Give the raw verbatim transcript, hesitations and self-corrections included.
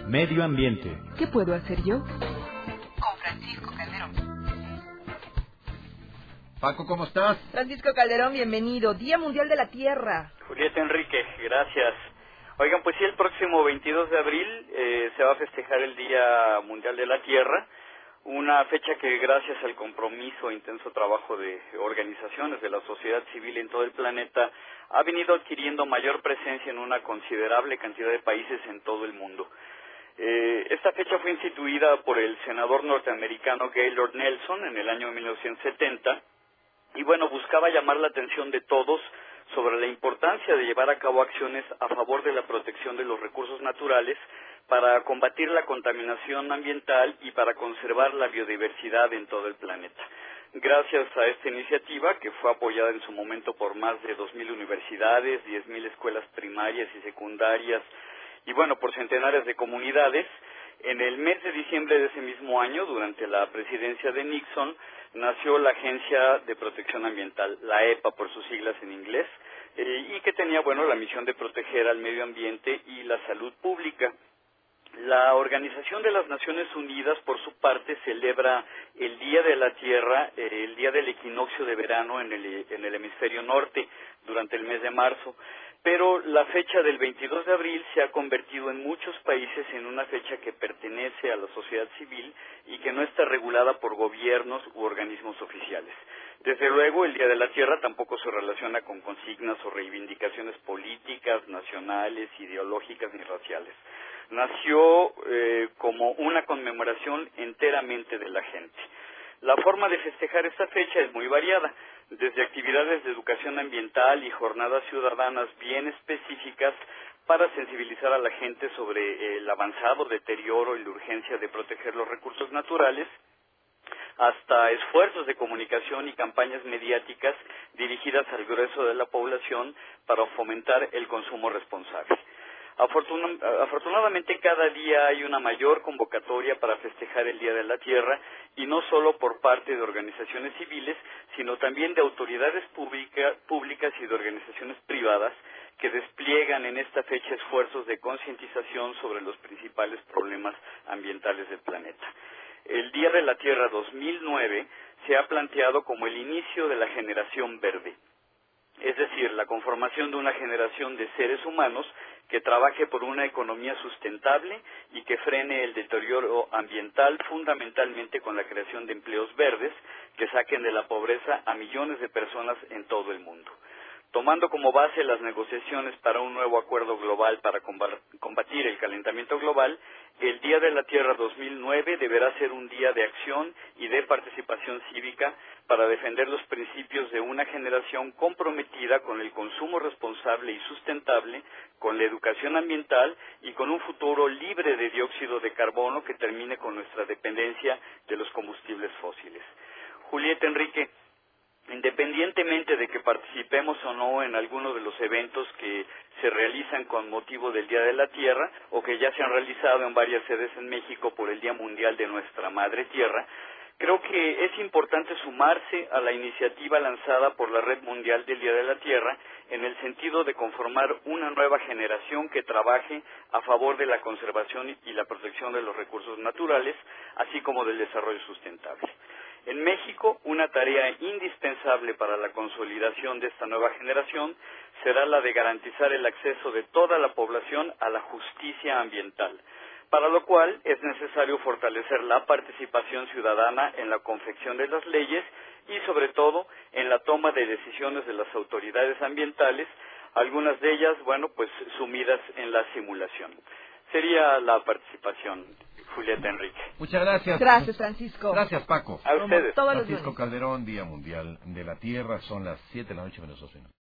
Medio ambiente. ¿Qué puedo hacer yo? Con Francisco Calderón. Paco, ¿cómo estás? Francisco Calderón, bienvenido. Día Mundial de la Tierra. Julieta Enrique, gracias. Oigan, pues sí, el próximo veintidós de abril eh, se va a festejar el Día Mundial de la Tierra, una fecha que gracias al compromiso e intenso trabajo de organizaciones de la sociedad civil en todo el planeta ha venido adquiriendo mayor presencia en una considerable cantidad de países en todo el mundo. Eh, esta fecha fue instituida por el senador norteamericano Gaylord Nelson en el año mil novecientos setenta y bueno, buscaba llamar la atención de todos sobre la importancia de llevar a cabo acciones a favor de la protección de los recursos naturales para combatir la contaminación ambiental y para conservar la biodiversidad en todo el planeta. Gracias a esta iniciativa, que fue apoyada en su momento por más de dos mil universidades, diez mil escuelas primarias y secundarias, y bueno, por centenares de comunidades, en el mes de diciembre de ese mismo año, durante la presidencia de Nixon, nació la Agencia de Protección Ambiental, la E P A por sus siglas en inglés, eh, y que tenía, bueno, la misión de proteger al medio ambiente y la salud pública. La Organización de las Naciones Unidas, por su parte, celebra el Día de la Tierra, eh, el día del equinoccio de verano en el, en el hemisferio norte, durante el mes de marzo. Pero la fecha del veintidós de abril se ha convertido en muchos países en una fecha que pertenece a la sociedad civil y que no está regulada por gobiernos u organismos oficiales. Desde luego, el Día de la Tierra tampoco se relaciona con consignas o reivindicaciones políticas, nacionales, ideológicas ni raciales. Nació eh, como una conmemoración enteramente de la gente. La forma de festejar esta fecha es muy variada, desde actividades de educación ambiental y jornadas ciudadanas bien específicas para sensibilizar a la gente sobre el avanzado deterioro y la urgencia de proteger los recursos naturales, hasta esfuerzos de comunicación y campañas mediáticas dirigidas al grueso de la población para fomentar el consumo responsable. Afortunadamente, cada día hay una mayor convocatoria para festejar el Día de la Tierra, y no solo por parte de organizaciones civiles, sino también de autoridades pública, públicas y de organizaciones privadas que despliegan en esta fecha esfuerzos de concientización sobre los principales problemas ambientales del planeta. El Día de la Tierra dos mil nueve se ha planteado como el inicio de la generación verde, es decir, la conformación de una generación de seres humanos que trabaje por una economía sustentable y que frene el deterioro ambiental, fundamentalmente con la creación de empleos verdes que saquen de la pobreza a millones de personas en todo el mundo. Tomando como base las negociaciones para un nuevo acuerdo global para combatir el calentamiento global, el Día de la Tierra dos mil nueve deberá ser un día de acción y de participación cívica para defender los principios de una generación comprometida con el consumo responsable y sustentable, con la educación ambiental y con un futuro libre de dióxido de carbono que termine con nuestra dependencia de los combustibles fósiles. Julieta Enrique, independientemente de que participemos o no en alguno de los eventos que se realizan con motivo del Día de la Tierra o que ya se han realizado en varias sedes en México por el Día Mundial de nuestra Madre Tierra, creo que es importante sumarse a la iniciativa lanzada por la Red Mundial del Día de la Tierra en el sentido de conformar una nueva generación que trabaje a favor de la conservación y la protección de los recursos naturales, así como del desarrollo sustentable. En México, una tarea indispensable para la consolidación de esta nueva generación será la de garantizar el acceso de toda la población a la justicia ambiental, para lo cual es necesario fortalecer la participación ciudadana en la confección de las leyes y, sobre todo, en la toma de decisiones de las autoridades ambientales, algunas de ellas, bueno, pues sumidas en la simulación. Sería la participación, Julieta Enrique. Muchas gracias. Gracias, Francisco. Gracias, Paco. A ustedes. Todos los Francisco lunes. Calderón, Día Mundial de la Tierra, son las siete de la noche menos dos minutos.